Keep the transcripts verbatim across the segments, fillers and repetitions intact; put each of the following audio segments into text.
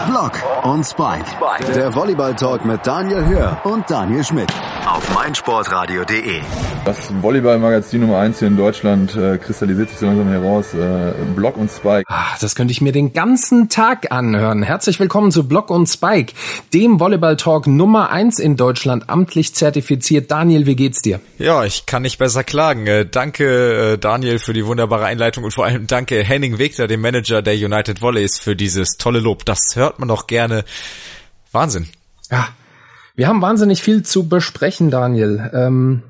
Block und Spike. Der Volleyball-Talk mit Daniel Hör und Daniel Schmidt. Auf meinsportradio punkt de. Das Volleyball-Magazin Nummer eins hier in Deutschland äh, kristallisiert sich so langsam heraus. Äh, Block und Spike. Ach, das könnte ich mir den ganzen Tag anhören. Herzlich willkommen zu Block und Spike, dem Volleyball-Talk Nummer eins in Deutschland, amtlich zertifiziert. Daniel, wie geht's dir? Ja, ich kann nicht besser klagen. Äh, danke, äh, Daniel, für die wunderbare Einleitung und vor allem danke Henning Wegner, dem Manager der United Volleys, für dieses tolle Lob. Das hört man doch gerne. Wahnsinn. Ja, wir haben wahnsinnig viel zu besprechen, Daniel. Ähm,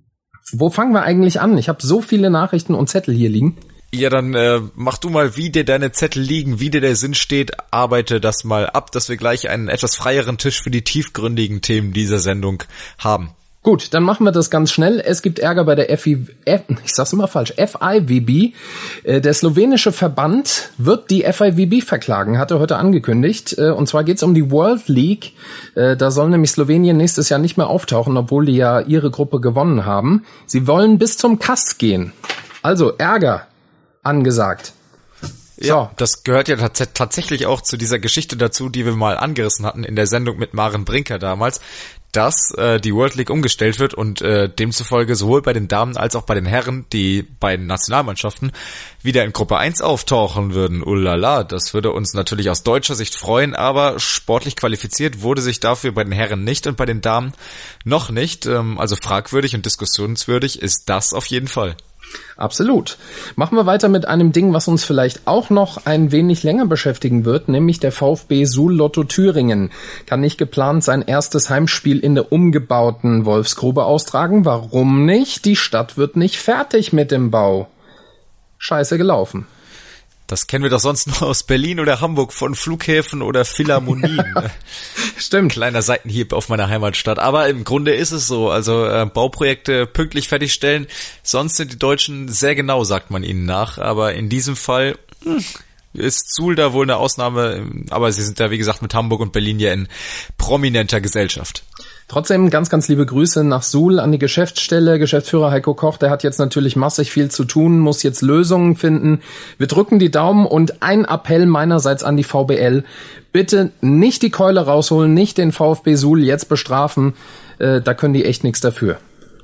wo fangen wir eigentlich an? Ich habe so viele Nachrichten und Zettel hier liegen. Ja, dann äh, mach du mal, wie dir deine Zettel liegen, wie dir der Sinn steht, arbeite das mal ab, dass wir gleich einen etwas freieren Tisch für die tiefgründigen Themen dieser Sendung haben. Gut, dann machen wir das ganz schnell. Es gibt Ärger bei der F I, F, ich sag's immer falsch, F I V B. Der slowenische Verband wird die F I V B verklagen, hat er heute angekündigt. Und zwar geht's um die World League. Da soll nämlich Slowenien nächstes Jahr nicht mehr auftauchen, obwohl die ja ihre Gruppe gewonnen haben. Sie wollen bis zum Kass gehen. Also Ärger angesagt. Ja, so. Das gehört ja tats- tatsächlich auch zu dieser Geschichte dazu, die wir mal angerissen hatten in der Sendung mit Maren Brinker damals, dass äh, die World League umgestellt wird und äh, demzufolge sowohl bei den Damen als auch bei den Herren die beiden Nationalmannschaften wieder in Gruppe eins auftauchen würden. Ullala, das würde uns natürlich aus deutscher Sicht freuen, aber sportlich qualifiziert wurde sich dafür bei den Herren nicht und bei den Damen noch nicht. Ähm, also fragwürdig und diskussionswürdig ist das auf jeden Fall. Absolut. Machen wir weiter mit einem Ding, was uns vielleicht auch noch ein wenig länger beschäftigen wird, nämlich der VfB Suhl Lotto Thüringen kann nicht geplant sein erstes Heimspiel in der umgebauten Wolfsgrube austragen. Warum nicht? Die Stadt wird nicht fertig mit dem Bau. Scheiße gelaufen. Das kennen wir doch sonst nur aus Berlin oder Hamburg von Flughäfen oder Philharmonien. Stimmt. Kleiner Seitenhieb auf meiner Heimatstadt. Aber im Grunde ist es so. Also äh, Bauprojekte pünktlich fertigstellen. Sonst sind die Deutschen sehr genau, sagt man ihnen nach. Aber in diesem Fall hm, ist Suhl da wohl eine Ausnahme. Aber sie sind da, wie gesagt, mit Hamburg und Berlin ja in prominenter Gesellschaft. Trotzdem ganz, ganz liebe Grüße nach Suhl an die Geschäftsstelle. Geschäftsführer Heiko Koch, der hat jetzt natürlich massig viel zu tun, muss jetzt Lösungen finden. Wir drücken die Daumen und ein Appell meinerseits an die V B L. Bitte nicht die Keule rausholen, nicht den VfB Suhl jetzt bestrafen. Äh, da können die echt nichts dafür.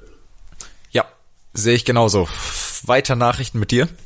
Ja, sehe ich genauso. Weiter Nachrichten mit dir.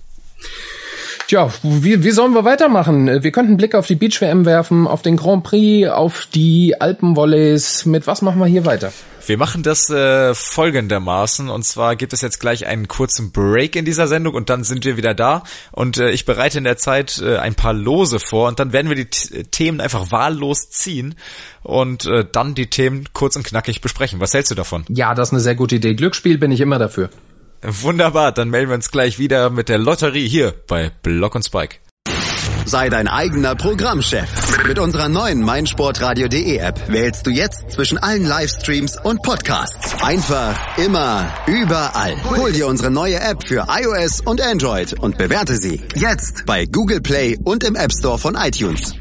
Tja, wie, wie sollen wir weitermachen? Wir könnten einen Blick auf die Beach-W M werfen, auf den Grand Prix, auf die Alpenvolleys. Mit was machen wir hier weiter? Wir machen das äh, folgendermaßen, und zwar gibt es jetzt gleich einen kurzen Break in dieser Sendung und dann sind wir wieder da und äh, ich bereite in der Zeit äh, ein paar Lose vor und dann werden wir die T- Themen einfach wahllos ziehen und äh, dann die Themen kurz und knackig besprechen. Was hältst du davon? Ja, das ist eine sehr gute Idee. Glücksspiel bin ich immer dafür. Wunderbar, dann melden wir uns gleich wieder mit der Lotterie hier bei Block und Spike. Sei dein eigener Programmchef. Mit unserer neuen meinsportradio punkt de App wählst du jetzt zwischen allen Livestreams und Podcasts. Einfach, immer, überall. Hol dir unsere neue App für iOS und Android und bewerte sie jetzt bei Google Play und im App Store von iTunes.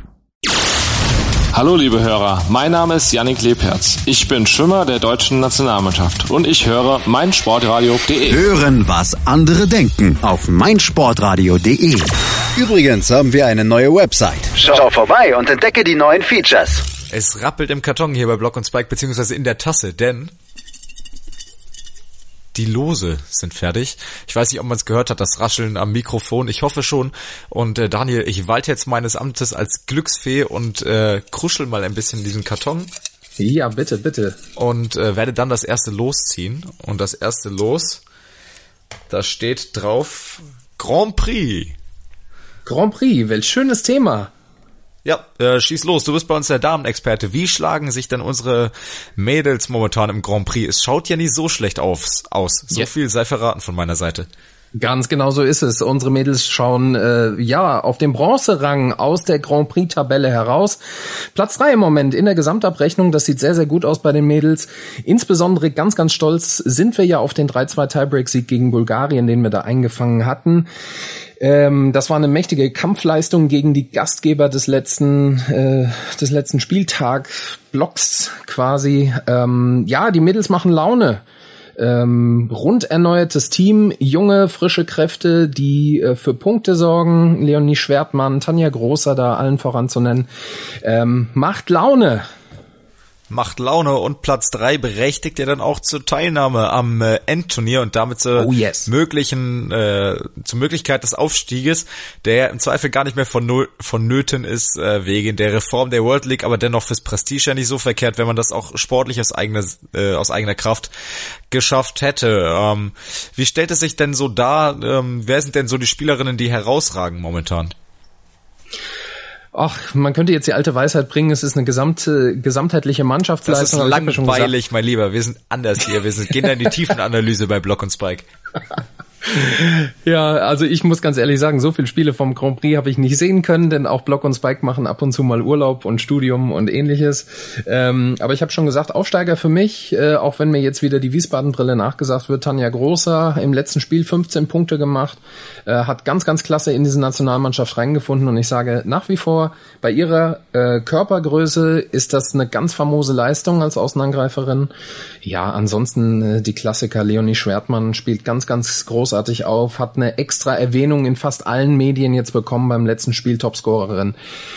Hallo liebe Hörer, mein Name ist Yannick Lebherz. Ich bin Schwimmer der deutschen Nationalmannschaft und ich höre meinsportradio punkt de. Hören, was andere denken auf meinsportradio punkt de. Übrigens haben wir eine neue Website. Schau vorbei und entdecke die neuen Features. Es rappelt im Karton hier bei Block und Spike, beziehungsweise in der Tasse, denn die Lose sind fertig. Ich weiß nicht, ob man es gehört hat, das Rascheln am Mikrofon. Ich hoffe schon. Und äh, Daniel, ich walte jetzt meines Amtes als Glücksfee und äh, kruschel mal ein bisschen diesen Karton. Ja, bitte, bitte. Und äh, werde dann das erste Los ziehen. Und das erste Los, da steht drauf Grand Prix. Grand Prix, welch schönes Thema. Ja, äh, schieß los, du bist bei uns der Damenexperte. Wie schlagen sich denn unsere Mädels momentan im Grand Prix? Es schaut ja nicht so schlecht aus. aus. So yeah. Viel sei verraten von meiner Seite. Ganz genau so ist es. Unsere Mädels schauen äh, ja auf dem Bronzerang aus der Grand Prix-Tabelle heraus. Platz drei im Moment in der Gesamtabrechnung. Das sieht sehr, sehr gut aus bei den Mädels. Insbesondere ganz, ganz stolz sind wir ja auf den drei zwei Tiebreak-Sieg gegen Bulgarien, den wir da eingefangen hatten. Ähm, das war eine mächtige Kampfleistung gegen die Gastgeber des letzten äh, des letzten Spieltag Blocks quasi. Ähm, ja, die Mädels machen Laune. Ähm, rund erneuertes Team, junge, frische Kräfte, die äh, für Punkte sorgen. Leonie Schwertmann, Tanja Großer da allen voran zu nennen. Ähm, macht Laune. Macht Laune und Platz drei berechtigt ja dann auch zur Teilnahme am äh, Endturnier und damit zur oh yes. möglichen äh, zur Möglichkeit des Aufstieges, der im Zweifel gar nicht mehr von vonnöten ist äh, wegen der Reform der World League, aber dennoch fürs Prestige ja nicht so verkehrt, wenn man das auch sportlich aus eigener äh, aus eigener Kraft geschafft hätte. Ähm, wie stellt es sich denn so dar? Ähm, wer sind denn so die Spielerinnen, die herausragen momentan? Ach, man könnte jetzt die alte Weisheit bringen, es ist eine gesamte, gesamtheitliche Mannschaftsleistung. Das ist langweilig, mein Lieber. Wir sind anders hier. Wir sind, gehen da in die Tiefenanalyse bei Block und Spike. Ja, also ich muss ganz ehrlich sagen, so viele Spiele vom Grand Prix habe ich nicht sehen können, denn auch Block und Spike machen ab und zu mal Urlaub und Studium und ähnliches. Ähm, aber ich habe schon gesagt, Aufsteiger für mich, äh, auch wenn mir jetzt wieder die Wiesbaden-Brille nachgesagt wird, Tanja Großer, im letzten Spiel fünfzehn Punkte gemacht, äh, hat ganz, ganz klasse in diese Nationalmannschaft reingefunden und ich sage nach wie vor, bei ihrer äh, Körpergröße ist das eine ganz famose Leistung als Außenangreiferin. Ja, ansonsten äh, die Klassiker, Leonie Schwertmann spielt ganz, ganz großartig auf, hat eine extra Erwähnung in fast allen Medien jetzt bekommen beim letzten Spiel, Topscorerin.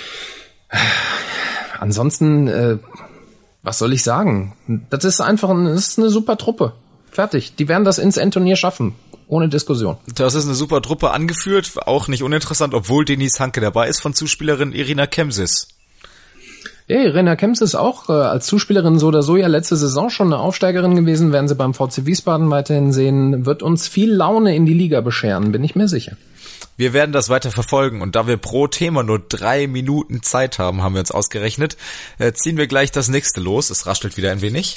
Ansonsten, äh, was soll ich sagen? Das ist einfach ein, das ist eine super Truppe. Fertig. Die werden das ins Endturnier schaffen. Ohne Diskussion. Das ist eine super Truppe angeführt, auch nicht uninteressant, obwohl Denise Hanke dabei ist, von Zuspielerin Irina Kemsis. Ja, Irina Kemps ist auch äh, als Zuspielerin so oder so ja letzte Saison schon eine Aufsteigerin gewesen, werden sie beim V C Wiesbaden weiterhin sehen, wird uns viel Laune in die Liga bescheren, bin ich mir sicher. Wir werden das weiter verfolgen und da wir pro Thema nur drei Minuten Zeit haben, haben wir uns ausgerechnet, äh, ziehen wir gleich das nächste los. Es raschelt wieder ein wenig.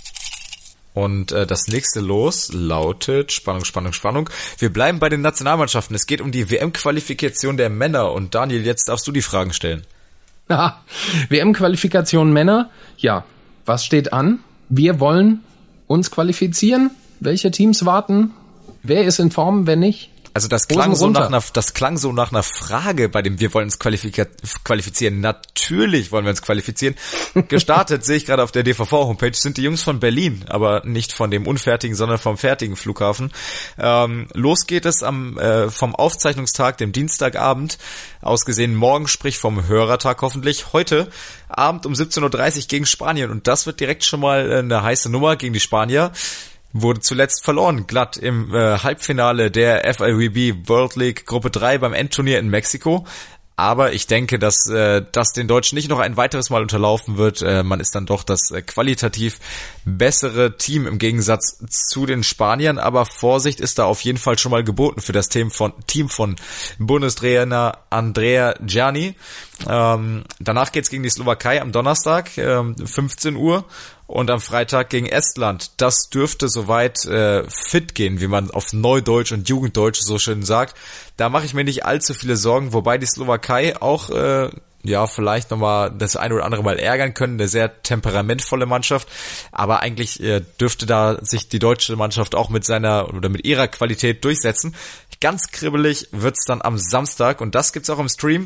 Und äh, das nächste Los lautet, Spannung, Spannung, Spannung. Wir bleiben bei den Nationalmannschaften. Es geht um die W M-Qualifikation der Männer und Daniel, jetzt darfst du die Fragen stellen. Ah, W M-Qualifikation Männer, ja, was steht an? Wir wollen uns qualifizieren. Welche Teams warten? Wer ist in Form, wer nicht? Also das klang so nach einer, das klang so nach einer Frage, bei dem wir wollen uns qualifika- qualifizieren. Natürlich wollen wir uns qualifizieren. Gestartet, sehe ich gerade auf der D V V-Homepage, sind die Jungs von Berlin, aber nicht von dem unfertigen, sondern vom fertigen Flughafen. Ähm, los geht es am äh, vom Aufzeichnungstag, dem Dienstagabend, ausgesehen morgen, sprich vom Hörertag hoffentlich, heute Abend um siebzehn Uhr dreißig gegen Spanien. Und das wird direkt schon mal eine heiße Nummer gegen die Spanier. Wurde zuletzt verloren, glatt im äh, Halbfinale der F I V B World League Gruppe drei beim Endturnier in Mexiko. Aber ich denke, dass äh, das den Deutschen nicht noch ein weiteres Mal unterlaufen wird. Äh, man ist dann doch das äh, qualitativ bessere Team im Gegensatz zu den Spaniern. Aber Vorsicht ist da auf jeden Fall schon mal geboten für das Team von Team von Bundestrainer Andrea Gianni. Ähm, danach geht's gegen die Slowakei am Donnerstag, ähm, fünfzehn Uhr. Und am Freitag gegen Estland. Das dürfte soweit äh, fit gehen, wie man auf Neudeutsch und Jugenddeutsch so schön sagt. Da mache ich mir nicht allzu viele Sorgen, wobei die Slowakei auch äh, ja vielleicht nochmal das eine oder andere Mal ärgern können. Eine sehr temperamentvolle Mannschaft. Aber eigentlich äh, dürfte da sich die deutsche Mannschaft auch mit seiner oder mit ihrer Qualität durchsetzen. Ganz kribbelig wird's dann am Samstag und das gibt's auch im Stream.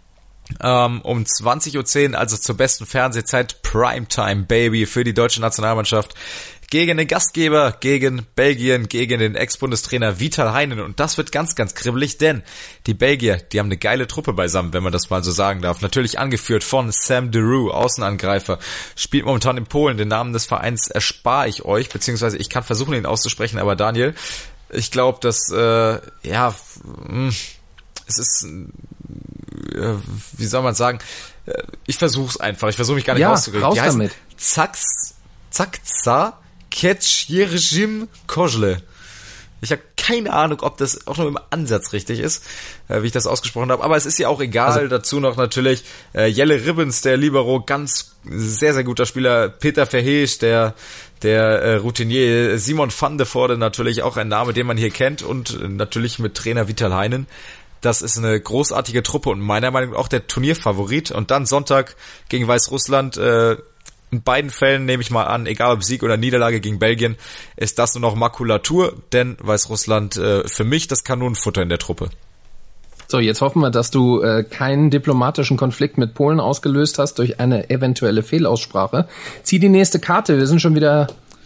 Um zwanzig Uhr zehn, also zur besten Fernsehzeit, Primetime Baby für die deutsche Nationalmannschaft gegen den Gastgeber, gegen Belgien, gegen den Ex-Bundestrainer Vital Heinen. Und das wird ganz, ganz kribbelig, denn die Belgier, die haben eine geile Truppe beisammen, wenn man das mal so sagen darf. Natürlich angeführt von Sam Deroux, Außenangreifer, spielt momentan in Polen. Den Namen des Vereins erspare ich euch, beziehungsweise ich kann versuchen, ihn auszusprechen, aber Daniel, ich glaube, dass, äh, ja, mh, es ist, äh, wie soll man sagen, ich versuch's einfach, ich versuche mich gar nicht ja, rauszukriegen. Raus Die heißen damit. Zaks, Zakza Ketschirjim Kozle. Ich habe keine Ahnung, ob das auch nur im Ansatz richtig ist, äh, wie ich das ausgesprochen habe, aber es ist ja auch egal. Also, dazu noch natürlich äh, Jelle Ribbens, der Libero, ganz sehr, sehr guter Spieler, Peter Verhees, der der äh, Routinier, Simon van de Voorde, natürlich auch ein Name, den man hier kennt und äh, natürlich mit Trainer Vital Heinen. Das ist eine großartige Truppe und meiner Meinung nach auch der Turnierfavorit. Und dann Sonntag gegen Weißrussland. Äh, in beiden Fällen nehme ich mal an, egal ob Sieg oder Niederlage gegen Belgien, ist das nur noch Makulatur, denn Weißrussland äh, für mich das Kanonenfutter in der Truppe. So, jetzt hoffen wir, dass du äh, keinen diplomatischen Konflikt mit Polen ausgelöst hast durch eine eventuelle Fehlaussprache. Zieh die nächste Karte, wir sind schon wieder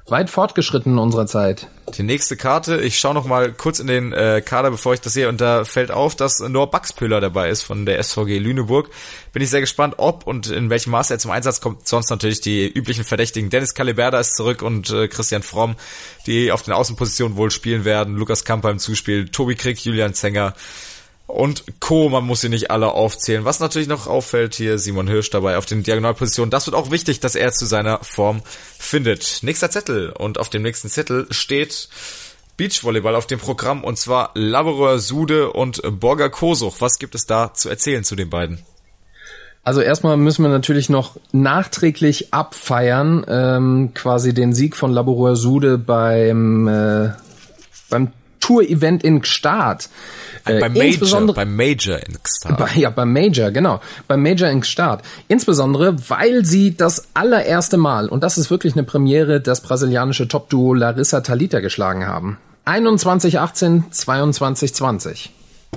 Weit fortgeschritten in unserer Zeit. Die nächste Karte, ich schaue noch mal kurz in den äh, Kader, bevor ich das sehe, und da fällt auf, dass Noah Baxpöhler dabei ist von der S V G Lüneburg. Bin ich sehr gespannt, ob und in welchem Maße er zum Einsatz kommt. Sonst natürlich die üblichen Verdächtigen. Dennis Caliberda ist zurück und äh, Christian Fromm, die auf den Außenpositionen wohl spielen werden. Lukas Kamper im Zuspiel, Tobi Krick, Julian Zenger und Co. Man muss sie nicht alle aufzählen. Was natürlich noch auffällt, hier Simon Hirsch dabei auf den Diagonalpositionen. Das wird auch wichtig, dass er zu seiner Form findet. Nächster Zettel. Und auf dem nächsten Zettel steht Beachvolleyball auf dem Programm, und zwar Laboureur Sude und Borger Kosuch. Was gibt es da zu erzählen zu den beiden? Also erstmal müssen wir natürlich noch nachträglich abfeiern, ähm, quasi den Sieg von Laboureur Sude beim, äh, beim Tour-Event in Gstaad. Äh, beim Major, beim Major in Gstaad. Bei, ja, beim Major, genau. Beim Major in Gstaad. Insbesondere, weil sie das allererste Mal, und das ist wirklich eine Premiere, das brasilianische Top-Duo Larissa Thalita geschlagen haben. einundzwanzig achtzehn, zweiundzwanzig zwanzig.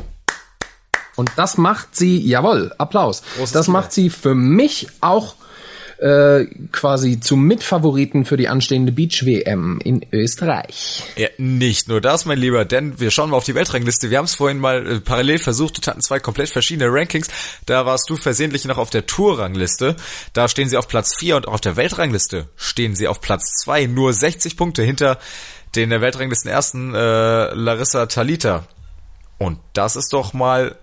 Und das macht sie, jawohl, Applaus. Großes das Thema. Macht sie für mich auch äh, quasi zum Mitfavoriten für die anstehende Beach-W M in Österreich. Ja, nicht nur das, mein Lieber, denn wir schauen mal auf die Weltrangliste. Wir haben es vorhin mal äh, parallel versucht und hatten zwei komplett verschiedene Rankings. Da warst du versehentlich noch auf der Tour-Rangliste. Da stehen sie auf Platz vier und auf der Weltrangliste stehen sie auf Platz zwei. Nur sechzig Punkte hinter den der Weltranglisten ersten äh, Larissa Thalita. Und das ist doch mal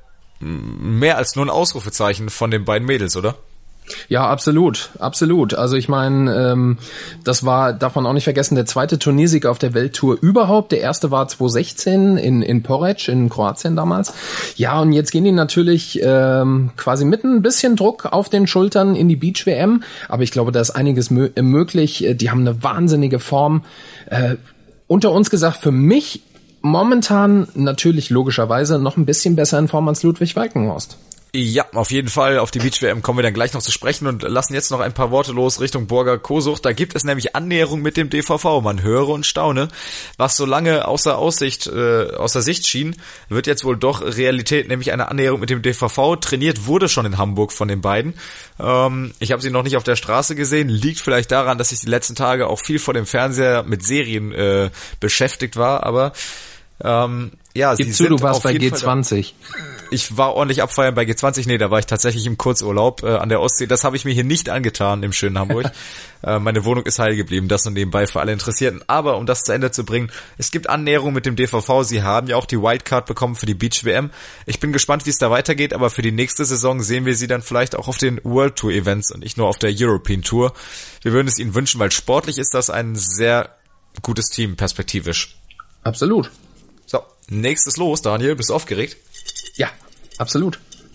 mehr als nur ein Ausrufezeichen von den beiden Mädels, oder? Ja, absolut, absolut. Also ich meine, ähm, das war, darf man auch nicht vergessen, der zweite Turniersieg auf der Welttour überhaupt. Der erste war zwanzig sechzehn in in Porec in Kroatien damals. Ja, und jetzt gehen die natürlich ähm, quasi mit ein bisschen Druck auf den Schultern in die Beach-W M. Aber ich glaube, da ist einiges mö- möglich. Die haben eine wahnsinnige Form. Äh, unter uns gesagt, für mich momentan natürlich logischerweise noch ein bisschen besser in Form als Ludwig Walkenhorst. Ja, auf jeden Fall. Auf die Beach-W M kommen wir dann gleich noch zu sprechen und lassen jetzt noch ein paar Worte los Richtung Borger Kosuch. Da gibt es nämlich Annäherung mit dem D V V. Man höre und staune. Was so lange außer Aussicht, äh, außer Sicht schien, wird jetzt wohl doch Realität, nämlich eine Annäherung mit dem D V V. Trainiert wurde schon in Hamburg von den beiden. Ähm, ich habe sie noch nicht auf der Straße gesehen. Liegt vielleicht daran, dass ich die letzten Tage auch viel vor dem Fernseher mit Serien äh, beschäftigt war, aber ähm, ja, Gib sie zu, sind du warst auf bei jeden G Fall zwanzig. Ich war ordentlich abfeiern bei G zwanzig. Nee, da war ich tatsächlich im Kurzurlaub äh, an der Ostsee. Das habe ich mir hier nicht angetan im schönen Hamburg. äh, meine Wohnung ist heil geblieben, das nur nebenbei für alle Interessierten. Aber um das zu Ende zu bringen, es gibt Annäherung mit dem D V V. Sie haben ja auch die Wildcard bekommen für die Beach-W M. Ich bin gespannt, wie es da weitergeht, aber für die nächste Saison sehen wir sie dann vielleicht auch auf den World Tour Events und nicht nur auf der European Tour. Wir würden es ihnen wünschen, weil sportlich ist das ein sehr gutes Team, perspektivisch. Absolut. So, nächstes los, Daniel. Bist du aufgeregt? Ja, absolut.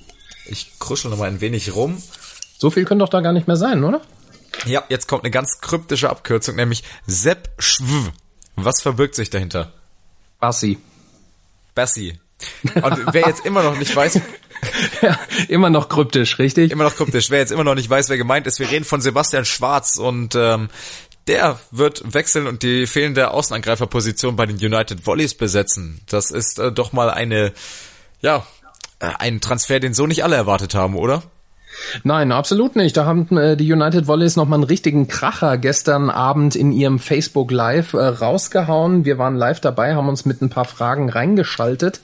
Ich kruschel noch mal ein wenig rum. So viel können doch da gar nicht mehr sein, oder? Ja, jetzt kommt eine ganz kryptische Abkürzung, nämlich Sepp Schw. Was verbirgt sich dahinter? Bassi. Bassi. Und wer jetzt immer noch nicht weiß... Ja, immer noch kryptisch, richtig? Immer noch kryptisch. Wer jetzt immer noch nicht weiß, wer gemeint ist, wir reden von Sebastian Schwarz und... ähm, der wird wechseln und die fehlende Außenangreiferposition bei den United Volleys besetzen. Das ist äh, doch mal eine, ja, äh, ein Transfer, den so nicht alle erwartet haben, oder? Nein, absolut nicht. Da haben äh, die United Volleys nochmal einen richtigen Kracher gestern Abend in ihrem Facebook Live äh, rausgehauen. Wir waren live dabei, haben uns mit ein paar Fragen reingeschaltet.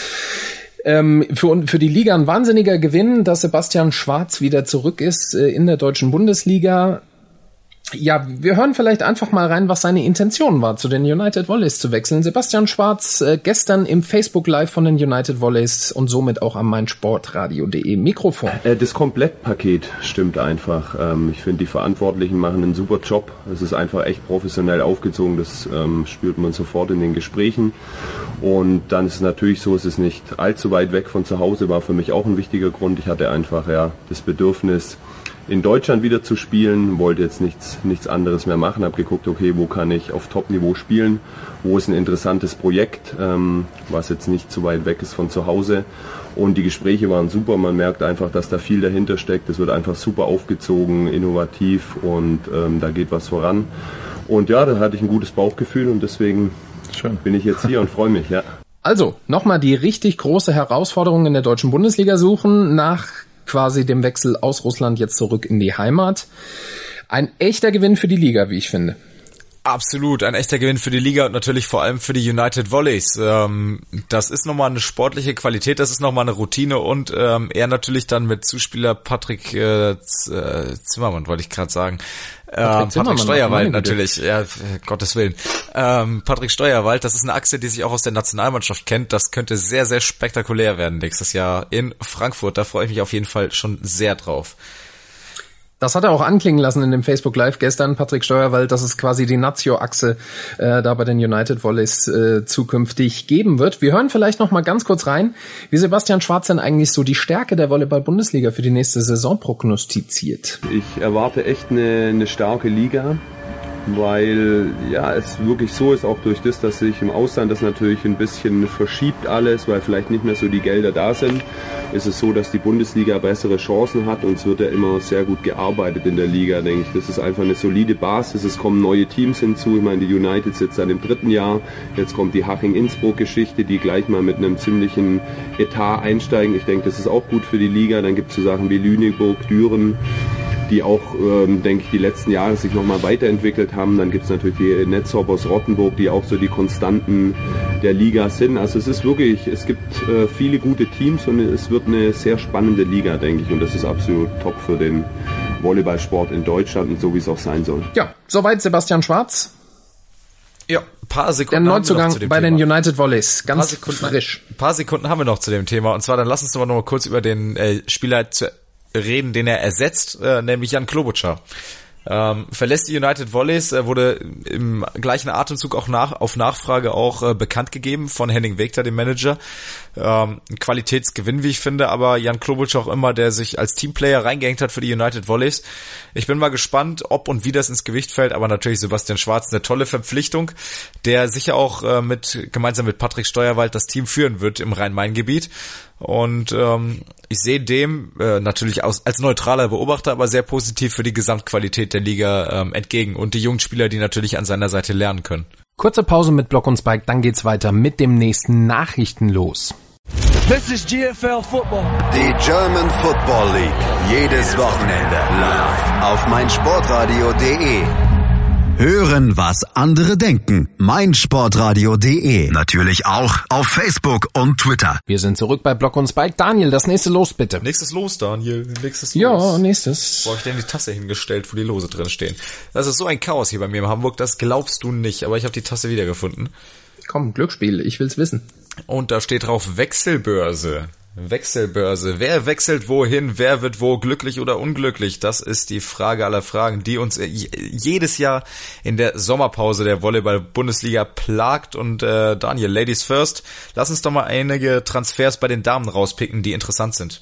Ähm, für, für die Liga ein wahnsinniger Gewinn, dass Sebastian Schwarz wieder zurück ist äh, in der deutschen Bundesliga. Ja, wir hören vielleicht einfach mal rein, was seine Intention war, zu den United Volleys zu wechseln. Sebastian Schwarz äh, gestern im Facebook Live von den United Volleys und somit auch am meinsportradio punkt de Mikrofon. Das Komplettpaket stimmt einfach. Ich finde, die Verantwortlichen machen einen super Job. Es ist einfach echt professionell aufgezogen. Das ähm, spürt man sofort in den Gesprächen. Und dann ist es natürlich so, es ist nicht allzu weit weg von zu Hause, war für mich auch ein wichtiger Grund. Ich hatte einfach ja das Bedürfnis, in Deutschland wieder zu spielen, wollte jetzt nichts, nichts anderes mehr machen, habe geguckt, okay, wo kann ich auf Top-Niveau spielen, wo ist ein interessantes Projekt, ähm, was jetzt nicht zu weit weg ist von zu Hause, und die Gespräche waren super, man merkt einfach, dass da viel dahinter steckt, es wird einfach super aufgezogen, innovativ, und ähm, da geht was voran, und ja, da hatte ich ein gutes Bauchgefühl und deswegen Schön. bin ich jetzt hier und freue mich, ja. Also, nochmal die richtig große Herausforderung in der deutschen Bundesliga suchen, nach quasi dem Wechsel aus Russland jetzt zurück in die Heimat. Ein echter Gewinn für die Liga, wie ich finde. Absolut, ein echter Gewinn für die Liga und natürlich vor allem für die United Volleys. Ähm, das ist nochmal eine sportliche Qualität, das ist nochmal eine Routine und ähm, er natürlich dann mit Zuspieler Patrick äh, Zimmermann, wollte ich gerade sagen. Ähm, Patrick Steuerwald natürlich, ja, Gottes Willen. Ähm, Patrick Steuerwald, das ist eine Achse, die sich auch aus der Nationalmannschaft kennt. Das könnte sehr, sehr spektakulär werden nächstes Jahr in Frankfurt. Da freue ich mich auf jeden Fall schon sehr drauf. Das hat er auch anklingen lassen in dem Facebook Live gestern, Patrick Steuerwald, dass es quasi die Nazio-Achse äh, da bei den United Volleys äh, zukünftig geben wird. Wir hören vielleicht noch mal ganz kurz rein, wie Sebastian Schwarz denn eigentlich so die Stärke der Volleyball-Bundesliga für die nächste Saison prognostiziert. Ich erwarte echt eine, eine starke Liga, weil ja es wirklich so ist, auch durch das, dass sich im Ausland das natürlich ein bisschen verschiebt alles, weil vielleicht nicht mehr so die Gelder da sind, ist es so, dass die Bundesliga bessere Chancen hat und es wird ja immer sehr gut gearbeitet in der Liga, denke ich. Das ist einfach eine solide Basis, es kommen neue Teams hinzu, ich meine, die United sitzt seit dem dritten Jahr, jetzt kommt die Haching-Innsbruck-Geschichte, die gleich mal mit einem ziemlichen Etat einsteigen. Ich denke, das ist auch gut für die Liga, dann gibt es so Sachen wie Lüneburg, Düren, die auch, ähm, denke ich, die letzten Jahre sich nochmal weiterentwickelt haben. Dann gibt es natürlich die Netzhop aus Rottenburg, die auch so die Konstanten der Liga sind. Also es ist wirklich, es gibt äh, viele gute Teams und es wird eine sehr spannende Liga, denke ich. Und das ist absolut top für den Volleyballsport in Deutschland und so, wie es auch sein soll. Ja, soweit Sebastian Schwarz. Ja, ein paar Sekunden. Der Neuzugang bei Thema. den United Volleys, ganz paar Sekunden, frisch. Ein paar Sekunden haben wir noch zu dem Thema. Und zwar, dann lass uns doch noch mal kurz über den äh, Spieler zu reden, den er ersetzt, äh, nämlich Jan Klobuchar. Ähm, verlässt die United Volleys, äh, wurde im gleichen Atemzug auch nach, auf Nachfrage auch äh, bekannt gegeben von Henning Wegter, dem Manager. Ähm, ein Qualitätsgewinn, wie ich finde, aber Jan Klobuchar auch immer, der sich als Teamplayer reingehängt hat für die United Volleys. Ich bin mal gespannt, ob und wie das ins Gewicht fällt, aber natürlich Sebastian Schwarz, eine tolle Verpflichtung, der sicher auch äh, mit gemeinsam mit Patrick Steuerwald das Team führen wird im Rhein-Main-Gebiet. Und ähm, ich sehe dem äh, natürlich aus, als neutraler Beobachter, aber sehr positiv für die Gesamtqualität der Liga ähm, entgegen und die jungen Spieler, die natürlich an seiner Seite lernen können. Kurze Pause mit Block und Spike, dann geht's weiter mit dem nächsten Nachrichten los. This is G F L Football. Die German Football League. Jedes Wochenende live auf meinsportradio punkt de. Hören, was andere denken. meinsportradio punkt de. Natürlich auch auf Facebook und Twitter. Wir sind zurück bei Block und Spike. Daniel, das nächste Los bitte. Nächstes Los, Daniel. Nächstes Los. Ja, nächstes. Wo habe ich denn die Tasse hingestellt, wo die Lose drin stehen? Das ist so ein Chaos hier bei mir in Hamburg, das glaubst du nicht. Aber ich habe die Tasse wiedergefunden. Komm, Glücksspiel, ich will's wissen. Und da steht drauf Wechselbörse. Wechselbörse. Wer wechselt wohin? Wer wird wo glücklich oder unglücklich? Das ist die Frage aller Fragen, die uns jedes Jahr in der Sommerpause der Volleyball-Bundesliga plagt. Und äh, Daniel, Ladies first, lass uns doch mal einige Transfers bei den Damen rauspicken, die interessant sind.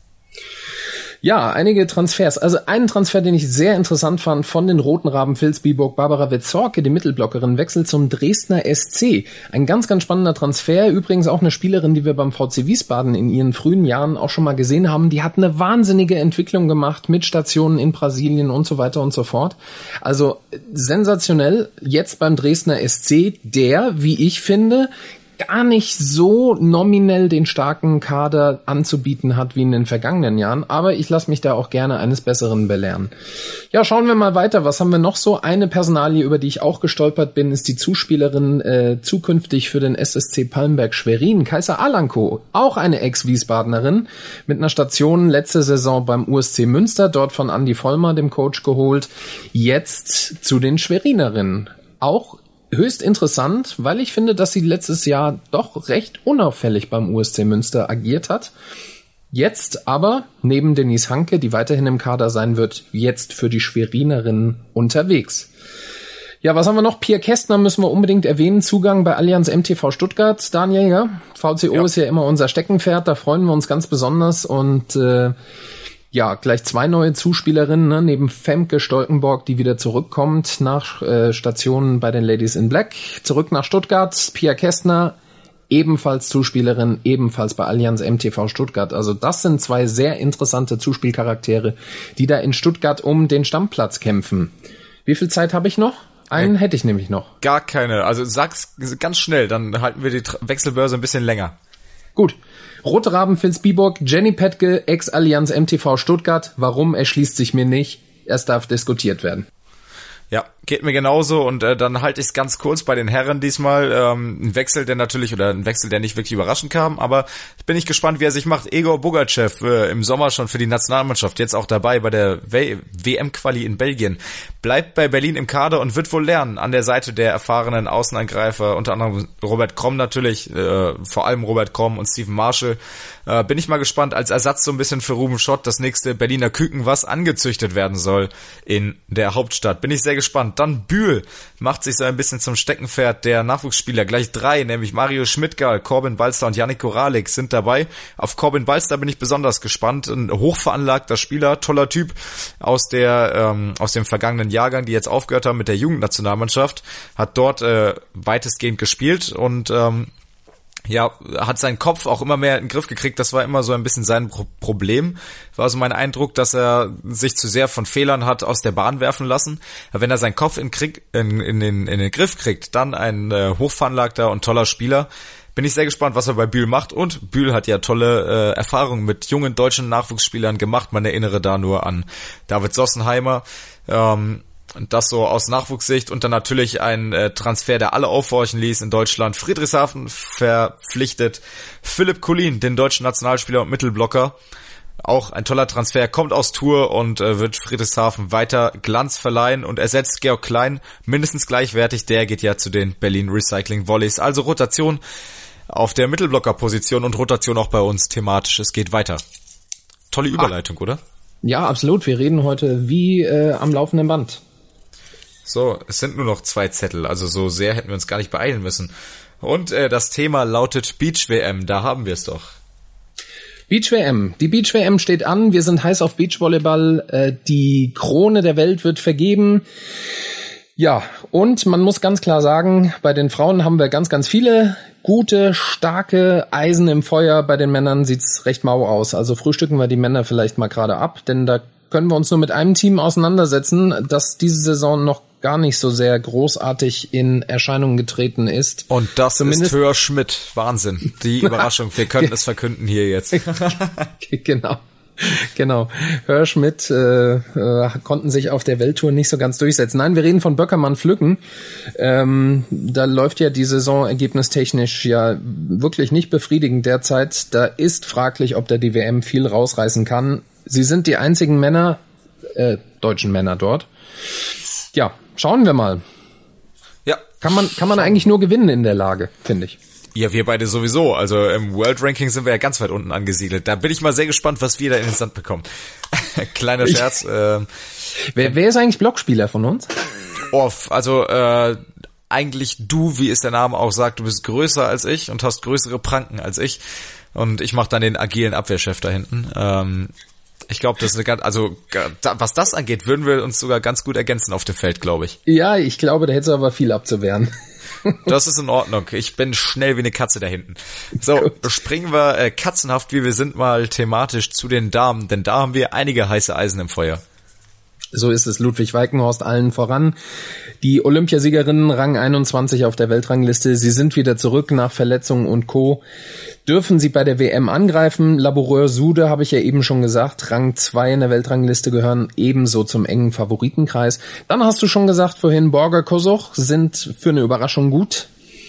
Ja, einige Transfers. Also einen Transfer, den ich sehr interessant fand, von den Roten Raben Vilsbiburg. Barbara Wetzorke, die Mittelblockerin, wechselt zum Dresdner S C. Ein ganz, ganz spannender Transfer. Übrigens auch eine Spielerin, die wir beim V C Wiesbaden in ihren frühen Jahren auch schon mal gesehen haben. Die hat eine wahnsinnige Entwicklung gemacht mit Stationen in Brasilien und so weiter und so fort. Also sensationell. Jetzt beim Dresdner S C, der, wie ich finde, gar nicht so nominell den starken Kader anzubieten hat wie in den vergangenen Jahren, aber ich lasse mich da auch gerne eines Besseren belehren. Ja, schauen wir mal weiter. Was haben wir noch so? Eine Personalie, über die ich auch gestolpert bin, ist die Zuspielerin äh, zukünftig für den S S C Palmberg Schwerin, Kaiser Alanko, auch eine Ex-Wiesbadenerin, mit einer Station letzte Saison beim U S C Münster, dort von Andi Vollmer, dem Coach, geholt, jetzt zu den Schwerinerinnen. Auch höchst interessant, weil ich finde, dass sie letztes Jahr doch recht unauffällig beim U S C Münster agiert hat. Jetzt aber, neben Denise Hanke, die weiterhin im Kader sein wird, jetzt für die Schwerinerinnen unterwegs. Ja, was haben wir noch? Pia Kästner müssen wir unbedingt erwähnen. Zugang bei Allianz M T V Stuttgart. Daniel, ja? V C O ja. Ist ja immer unser Steckenpferd, da freuen wir uns ganz besonders und äh, ja, gleich zwei neue Zuspielerinnen, ne, neben Femke Stolkenborg, die wieder zurückkommt nach äh, Stationen bei den Ladies in Black. Zurück nach Stuttgart, Pia Kästner, ebenfalls Zuspielerin, ebenfalls bei Allianz M T V Stuttgart. Also das sind zwei sehr interessante Zuspielcharaktere, die da in Stuttgart um den Stammplatz kämpfen. Wie viel Zeit habe ich noch? Einen hätte ich nämlich noch. Gar keine. Also sag's ganz schnell, dann halten wir die Wechselbörse ein bisschen länger. Gut. Rote Raben Vilsbiburg, Jenny Petke, Ex-Allianz M T V Stuttgart. Warum, erschließt sich mir nicht. Es darf diskutiert werden. Ja, geht mir genauso und äh, dann halte ich es ganz kurz bei den Herren diesmal. Ähm, ein Wechsel, der natürlich, oder ein Wechsel, der nicht wirklich überraschend kam, aber bin ich gespannt, wie er sich macht. Egor Bogachev äh, im Sommer schon für die Nationalmannschaft, jetzt auch dabei bei der W M-Quali in Belgien. Bleibt bei Berlin im Kader und wird wohl lernen an der Seite der erfahrenen Außenangreifer, unter anderem Robert Kromm natürlich, äh, vor allem Robert Kromm und Steven Marshall. Äh, bin ich mal gespannt, als Ersatz so ein bisschen für Ruben Schott, das nächste Berliner Küken, was angezüchtet werden soll in der Hauptstadt. Bin ich sehr gespannt. Dann Bühl macht sich so ein bisschen zum Steckenpferd der Nachwuchsspieler. Gleich drei, nämlich Mario Schmidtgal, Corbin Balster und Yannick Koralik sind dabei. Auf Corbin Balster bin ich besonders gespannt. Ein hochveranlagter Spieler, toller Typ aus der ähm, aus dem vergangenen Jahrgang, die jetzt aufgehört haben mit der Jugendnationalmannschaft, hat dort äh, weitestgehend gespielt und ähm, ja, hat seinen Kopf auch immer mehr in den Griff gekriegt. Das war immer so ein bisschen sein Pro- Problem. War so mein Eindruck, dass er sich zu sehr von Fehlern hat aus der Bahn werfen lassen. Aber wenn er seinen Kopf in, Krieg, in, in, den, in den Griff kriegt, dann ein äh, hochveranlagter und toller Spieler. Bin ich sehr gespannt, was er bei Bühl macht. Und Bühl hat ja tolle äh, Erfahrungen mit jungen deutschen Nachwuchsspielern gemacht. Man erinnere da nur an David Sossenheimer. Ähm, Und das so aus Nachwuchssicht und dann natürlich ein äh, Transfer, der alle aufhorchen ließ in Deutschland. Friedrichshafen verpflichtet Philipp Collin, den deutschen Nationalspieler und Mittelblocker. Auch ein toller Transfer, kommt aus Tours und äh, wird Friedrichshafen weiter Glanz verleihen und ersetzt Georg Klein, mindestens gleichwertig. Der geht ja zu den Berlin Recycling Volleys. Also Rotation auf der Mittelblockerposition und Rotation auch bei uns thematisch. Es geht weiter. Tolle Überleitung, ah. oder? Ja, absolut. Wir reden heute wie äh, am laufenden Band. So, es sind nur noch zwei Zettel, also so sehr hätten wir uns gar nicht beeilen müssen. Und äh, das Thema lautet Beach-W M, da haben wir es doch. Beach-W M. Die Beach-W M steht an, wir sind heiß auf Beachvolleyball, äh, die Krone der Welt wird vergeben. Ja, und man muss ganz klar sagen, bei den Frauen haben wir ganz, ganz viele gute, starke Eisen im Feuer. Bei den Männern sieht's recht mau aus. Also frühstücken wir die Männer vielleicht mal gerade ab, denn da können wir uns nur mit einem Team auseinandersetzen, das diese Saison noch gar nicht so sehr großartig in Erscheinung getreten ist. Und das Zumindest ist Hör Schmidt. Wahnsinn. Die Überraschung. Wir können es verkünden hier jetzt. Genau. Genau. Hör Schmidt äh, äh, konnten sich auf der Welttour nicht so ganz durchsetzen. Nein, wir reden von Böckermann-Flücken. Ähm, da läuft ja die Saison ergebnistechnisch ja wirklich nicht befriedigend derzeit. Da ist fraglich, ob der die W M viel rausreißen kann. Sie sind die einzigen Männer, äh, deutschen Männer dort. Ja, schauen wir mal. Ja. Kann man, kann man eigentlich nur gewinnen in der Lage, finde ich. Ja, wir beide sowieso. Also im World Ranking sind wir ja ganz weit unten angesiedelt. Da bin ich mal sehr gespannt, was wir da in den Sand bekommen. Kleiner Scherz. Äh, wer, wer ist eigentlich Blockspieler von uns? Off. Also äh, eigentlich du, wie es der Name auch sagt, du bist größer als ich und hast größere Pranken als ich. Und ich mache dann den agilen Abwehrchef da hinten. Ähm, ich glaube, das ist eine ganz, also was das angeht, würden wir uns sogar ganz gut ergänzen auf dem Feld, glaube ich. Ja, ich glaube, da hätte es aber viel abzuwehren. Das ist in Ordnung. Ich bin schnell wie eine Katze da hinten. So, Gut. springen wir äh, katzenhaft, wie wir sind, mal thematisch zu den Damen, denn da haben wir einige heiße Eisen im Feuer. So ist es, Ludwig Walkenhorst allen voran. Die Olympiasiegerinnen, Rang einundzwanzig auf der Weltrangliste, sie sind wieder zurück nach Verletzungen und Co. Dürfen sie bei der W M angreifen? Laboureur Sude, habe ich ja eben schon gesagt, Rang zwei in der Weltrangliste, gehören ebenso zum engen Favoritenkreis. Dann hast du schon gesagt vorhin, Borger Kosuch sind für eine Überraschung gut.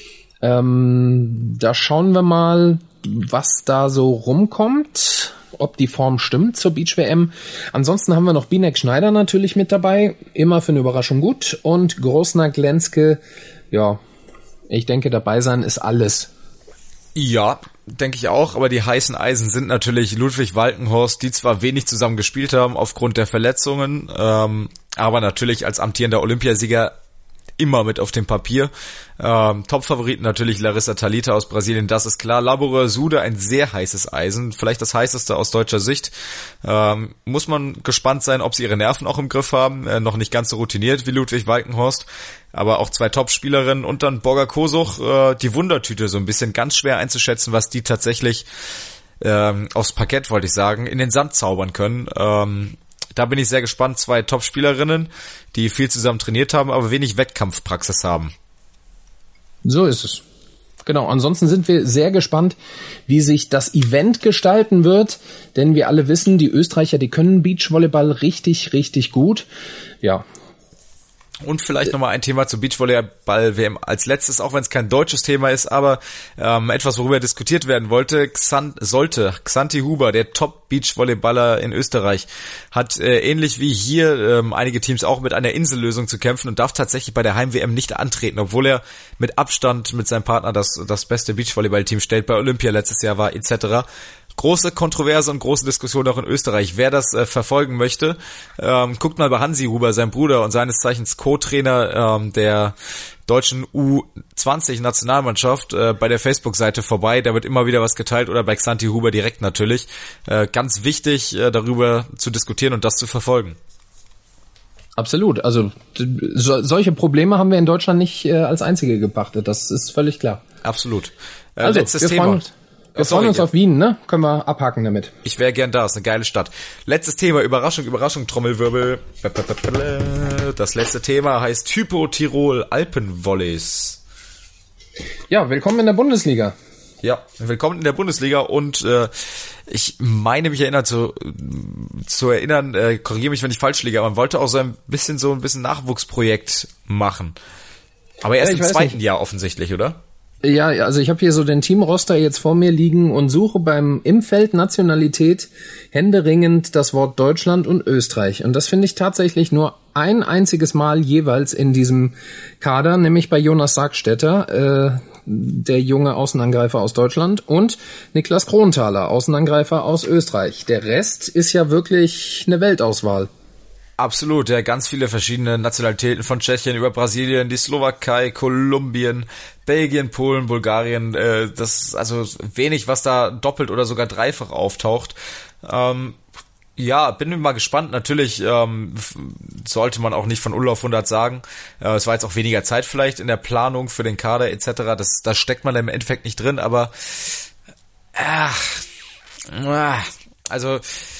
Ähm, da schauen wir mal, was da so rumkommt, ob die Form stimmt zur Beach-W M. Ansonsten haben wir noch Binek Schneider natürlich mit dabei, immer für eine Überraschung gut. Und Grosner Glenske, ja, ich denke, dabei sein ist alles. Ja, denke ich auch, aber die heißen Eisen sind natürlich Ludwig Walkenhorst, die zwar wenig zusammen gespielt haben aufgrund der Verletzungen, ähm, aber natürlich als amtierender Olympiasieger immer mit auf dem Papier. Ähm, Top-Favoriten natürlich Larissa Talita aus Brasilien, das ist klar. Laboureur Sude, ein sehr heißes Eisen, vielleicht das heißeste aus deutscher Sicht. Ähm, muss man gespannt sein, ob sie ihre Nerven auch im Griff haben. Äh, noch nicht ganz so routiniert wie Ludwig Walkenhorst, aber auch zwei Top-Spielerinnen. Und dann Borger Kosuch, äh, die Wundertüte, so ein bisschen ganz schwer einzuschätzen, was die tatsächlich ähm, aufs Parkett, wollte ich sagen, in den Sand zaubern können. Ähm, Da bin ich sehr gespannt. Zwei Top-Spielerinnen, die viel zusammen trainiert haben, aber wenig Wettkampfpraxis haben. So ist es. Genau, ansonsten sind wir sehr gespannt, wie sich das Event gestalten wird, denn wir alle wissen, die Österreicher, die können Beachvolleyball richtig, richtig gut. Ja. Und vielleicht nochmal ein Thema zur Beachvolleyball-W M als letztes, auch wenn es kein deutsches Thema ist, aber ähm, etwas, worüber diskutiert werden wollte, Xan- sollte. Xanthi Huber, der Top-Beachvolleyballer in Österreich, hat äh, ähnlich wie hier ähm, einige Teams auch mit einer Insellösung zu kämpfen und darf tatsächlich bei der Heim-W M nicht antreten, obwohl er mit Abstand mit seinem Partner das, das beste Beachvolleyball-Team stellt, bei Olympia letztes Jahr war et cetera. Große Kontroverse und große Diskussion auch in Österreich. Wer das äh, verfolgen möchte, ähm, guckt mal bei Hansi Huber, sein Bruder und seines Zeichens Co-Trainer ähm, der deutschen U zwanzig Nationalmannschaft, äh, bei der Facebook-Seite vorbei. Da wird immer wieder was geteilt oder bei Xanthi Huber direkt natürlich. Äh, ganz wichtig, äh, darüber zu diskutieren und das zu verfolgen. Absolut. Also so, solche Probleme haben wir in Deutschland nicht äh, als einzige gepachtet. Das ist völlig klar. Absolut. Äh, also, letztes wir Thema. Freuen uns. Wir freuen uns auf Wien, ne? Können wir abhaken damit. Ich wäre gern da, ist eine geile Stadt. Letztes Thema, Überraschung, Überraschung, Trommelwirbel. Das letzte Thema heißt Hypo Tirol Alpenvolleys. Ja, willkommen in der Bundesliga. Ja, willkommen in der Bundesliga und äh, ich meine mich erinnern zu, zu erinnern, äh, korrigiere mich, wenn ich falsch liege, aber man wollte auch so ein bisschen so ein bisschen Nachwuchsprojekt machen. Aber erst ja, im zweiten nicht. Jahr offensichtlich, oder? Ja, also ich habe hier so den Teamroster jetzt vor mir liegen und suche beim im Feld Nationalität händeringend das Wort Deutschland und Österreich. Und das finde ich tatsächlich nur ein einziges Mal jeweils in diesem Kader, nämlich bei Jonas Sargstetter, äh, der junge Außenangreifer aus Deutschland, und Niklas Kronthaler, Außenangreifer aus Österreich. Der Rest ist ja wirklich eine Weltauswahl. Absolut, ja, ganz viele verschiedene Nationalitäten von Tschechien über Brasilien, die Slowakei, Kolumbien, Belgien, Polen, Bulgarien, äh, das ist also wenig, was da doppelt oder sogar dreifach auftaucht. Ähm, ja, bin mal gespannt. Natürlich ähm, sollte man auch nicht von null auf hundert sagen. Äh, es war jetzt auch weniger Zeit vielleicht in der Planung für den Kader et cetera. Das, das steckt man im Endeffekt nicht drin, aber ach, also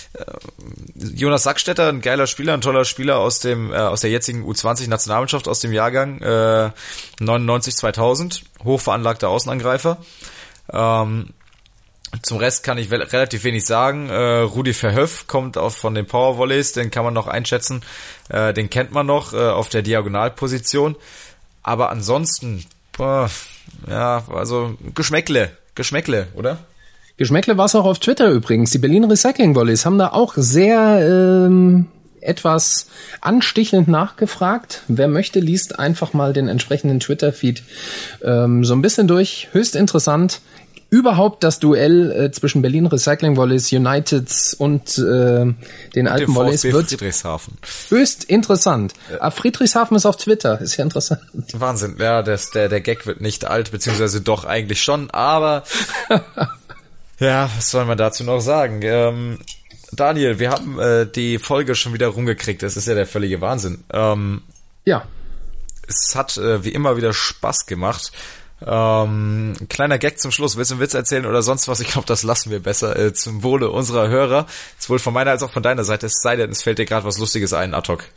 Jonas Sargstetter, ein geiler Spieler, ein toller Spieler aus dem äh, aus der jetzigen U zwanzig Nationalmannschaft, aus dem Jahrgang äh, neunundneunzig zweitausend, hochveranlagter Außenangreifer. Ähm, zum Rest kann ich wel- relativ wenig sagen. Äh, Rudi Verhoeff kommt auch von den Powervolleys, den kann man noch einschätzen, äh, den kennt man noch äh, auf der Diagonalposition. Aber ansonsten, boah, ja, also Geschmäckle, Geschmäckle, oder? Geschmäckle war es auch auf Twitter übrigens. Die Berlin Recycling Volleys haben da auch sehr ähm, etwas anstichelnd nachgefragt. Wer möchte, liest einfach mal den entsprechenden Twitter-Feed ähm, so ein bisschen durch. Höchst interessant. Überhaupt das Duell äh, zwischen Berlin Recycling Volleys, Uniteds und äh, den Alpen Volleys wird Friedrichshafen. Höchst interessant. Ja. Ah, Friedrichshafen ist auf Twitter, ist ja interessant. Wahnsinn, ja, das, der, der Gag wird nicht alt, beziehungsweise doch eigentlich schon, aber ja, was soll man dazu noch sagen? Ähm, Daniel, wir haben äh, die Folge schon wieder rumgekriegt. Das ist ja der völlige Wahnsinn. Ähm, ja. Es hat äh, wie immer wieder Spaß gemacht. Ähm, kleiner Gag zum Schluss. Willst du einen Witz erzählen oder sonst was? Ich glaube, das lassen wir besser äh, zum Wohle unserer Hörer. Sowohl von meiner als auch von deiner Seite. Es sei denn, es fällt dir gerade was Lustiges ein, ad hoc.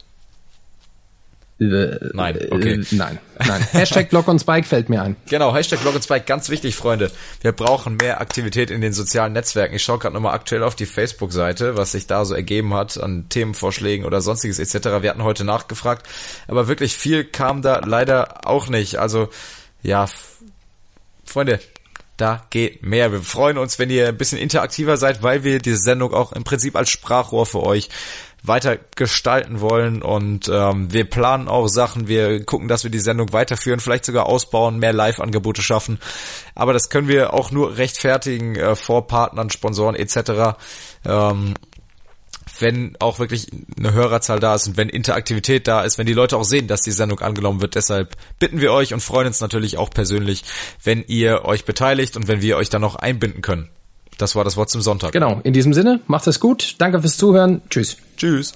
Äh, nein, okay. Äh, nein, nein. Hashtag Block und Spike fällt mir ein. Genau, Hashtag Block und Spike, ganz wichtig, Freunde. Wir brauchen mehr Aktivität in den sozialen Netzwerken. Ich schaue gerade nochmal aktuell auf die Facebook-Seite, was sich da so ergeben hat an Themenvorschlägen oder sonstiges et cetera. Wir hatten heute nachgefragt, aber wirklich viel kam da leider auch nicht. Also, ja, f- Freunde, da geht mehr. Wir freuen uns, wenn ihr ein bisschen interaktiver seid, weil wir diese Sendung auch im Prinzip als Sprachrohr für euch weiter gestalten wollen und ähm, wir planen auch Sachen, wir gucken, dass wir die Sendung weiterführen, vielleicht sogar ausbauen, mehr Live-Angebote schaffen, aber das können wir auch nur rechtfertigen äh, vor Partnern, Sponsoren et cetera, ähm, wenn auch wirklich eine Hörerzahl da ist und wenn Interaktivität da ist, wenn die Leute auch sehen, dass die Sendung angenommen wird. Deshalb bitten wir euch und freuen uns natürlich auch persönlich, wenn ihr euch beteiligt und wenn wir euch dann noch einbinden können. Das war das Wort zum Sonntag. Genau, in diesem Sinne, macht es gut. Danke fürs Zuhören. Tschüss. Tschüss.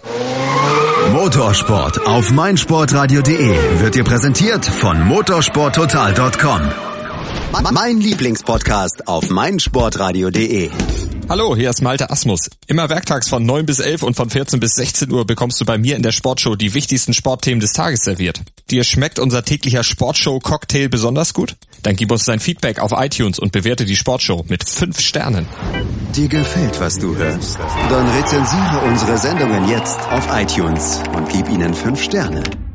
Motorsport auf meinsportradio punkt de wird dir präsentiert von motorsporttotal punkt com. Mein Lieblingspodcast auf meinsportradio punkt de. Hallo, hier ist Malte Asmus. Immer werktags von neun bis elf und von vierzehn bis sechzehn Uhr bekommst du bei mir in der Sportshow die wichtigsten Sportthemen des Tages serviert. Dir schmeckt unser täglicher Sportshow-Cocktail besonders gut? Dann gib uns dein Feedback auf iTunes und bewerte die Sportshow mit fünf Sternen. Dir gefällt, was du hörst? Dann rezensiere unsere Sendungen jetzt auf iTunes und gib ihnen fünf Sterne.